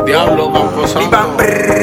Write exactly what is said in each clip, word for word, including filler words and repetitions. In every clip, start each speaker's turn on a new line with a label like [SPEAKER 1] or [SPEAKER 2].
[SPEAKER 1] Diablo, Camposanto.
[SPEAKER 2] Iván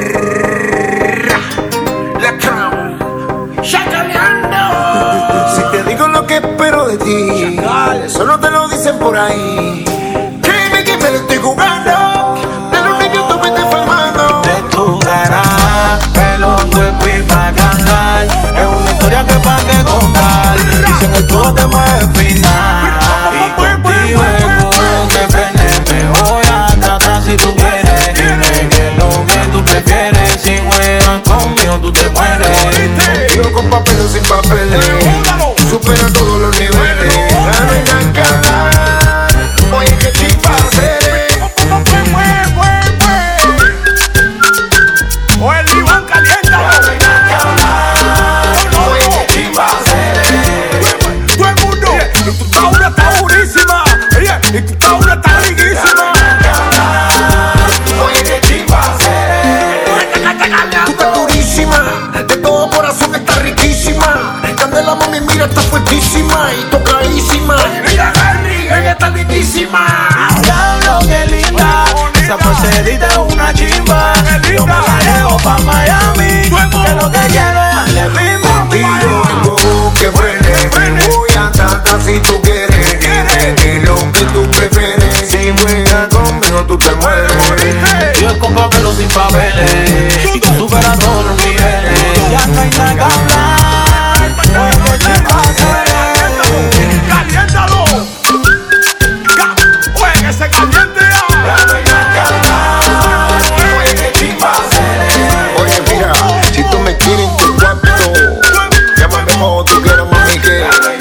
[SPEAKER 2] La Crown. Chacaleando. Si te digo lo que espero de ti, eso no te lo dicen por ahí. Créeme que me lo estoy jugando. De los niños tú me estás formando.
[SPEAKER 3] De tu cara, pelo, cuerpo y pa' cantar. Es una historia que pa' que contar. Dicen que todo te mueve final. Y contigo es como que prende. Me voy a tratar si tú quieres. Dime que es lo que tú prefieres. Si juegas conmigo tú te mueres.
[SPEAKER 2] Yo con papel o sin papeles. Supera todos los niveles. La reina cantar. Oye, qué chimba hacer.
[SPEAKER 4] O el Iván calienta.
[SPEAKER 2] Oye, qué chimba hacer.
[SPEAKER 4] Todo el mundo. Y tu taura está durísima. Oye, y tu taura está riquísima.
[SPEAKER 2] Oye, qué chimba hacer. Tú estás durísima. De todo corazón está riquísima. Candela, mami, mira, está fuertísima y tocadísima. Mira, Harry, ella está lindísima.
[SPEAKER 3] Diablo, qué linda. Esa parcerita es una chimba. Yo me la llevo pa' Miami. Que lo que quiero es darle ritmo.
[SPEAKER 2] Contigo tengo que frene. Voy a tratar si tú quieres. Dime que lo que tú prefieres. Si juegas conmigo tú te mueres.
[SPEAKER 3] Yo con papel o sin papeles. Y tú superas todos los niveles. Ya no hay nada que hablar. Oye, ¿qué pasa?
[SPEAKER 4] Caliéntalo. Oye, que se caliente ya.
[SPEAKER 2] Oye, mira, si tú me quieres en tu cuarto, llámame como tú quieras, mami, que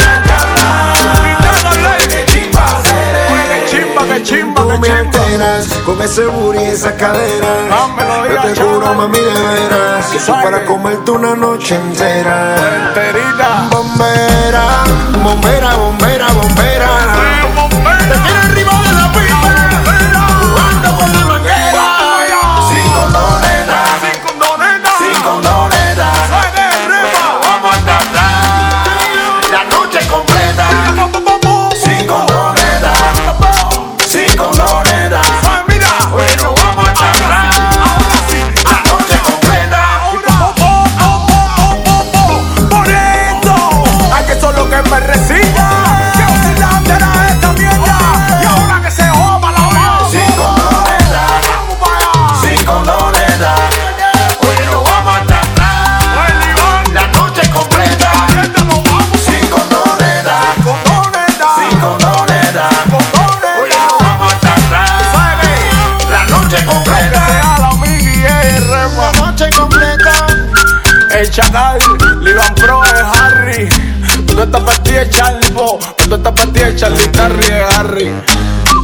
[SPEAKER 4] Oye, que chimba, que chimba,
[SPEAKER 2] tú
[SPEAKER 4] que
[SPEAKER 2] me
[SPEAKER 4] chimba.
[SPEAKER 2] alteras con ese booty y esa cadera.
[SPEAKER 4] Ah, me lo
[SPEAKER 2] Yo
[SPEAKER 4] digas,
[SPEAKER 2] te juro,
[SPEAKER 4] chaval.
[SPEAKER 2] mami, de veras, que soy para comerte una noche entera.
[SPEAKER 4] Enterita.
[SPEAKER 2] Bombera, bombera, bombera, bombera. Te quiero arriba de la pista, jugando con la manguera. Sin condonera,
[SPEAKER 4] Sin condoneta.
[SPEAKER 2] sin condonera.
[SPEAKER 4] Suene el ritmo.
[SPEAKER 2] Vamos a cantar la noche completa. Sin condonera, sin condonera.
[SPEAKER 4] Ay, mira.
[SPEAKER 2] Bueno, vamos a cantar la noche completa.
[SPEAKER 4] Bonito. Ay, que eso es lo que me reciba. Que oscilante era esta mierda. Y ahora que se joda la mano.
[SPEAKER 2] Sin condonera,
[SPEAKER 4] Vamos para allá.
[SPEAKER 2] sin condonera. Bueno, vamos a cantar
[SPEAKER 4] El Iván.
[SPEAKER 2] la noche completa.
[SPEAKER 4] Caliéntalo, vamos.
[SPEAKER 2] Sin condonera,
[SPEAKER 4] Condoneta.
[SPEAKER 2] sin condonera.
[SPEAKER 4] Condoneta.
[SPEAKER 2] Bueno, vamos a cantar la noche completa.
[SPEAKER 4] A la Migi R,
[SPEAKER 2] La noche completa.
[SPEAKER 4] el Chacal, Livan Pro es Harry. Tú estás para ti, el Charbo. Tú estás para ti, el Charlie Terry es Harry.